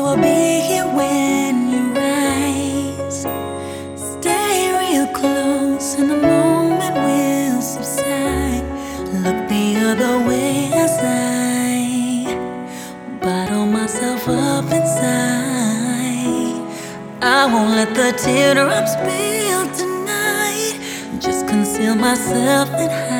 I'll be here when you rise. Stay real close and the moment will subside. Look the other way as I bottle myself up inside. I won't let the teardrops spill tonight. Just conceal myself and hide.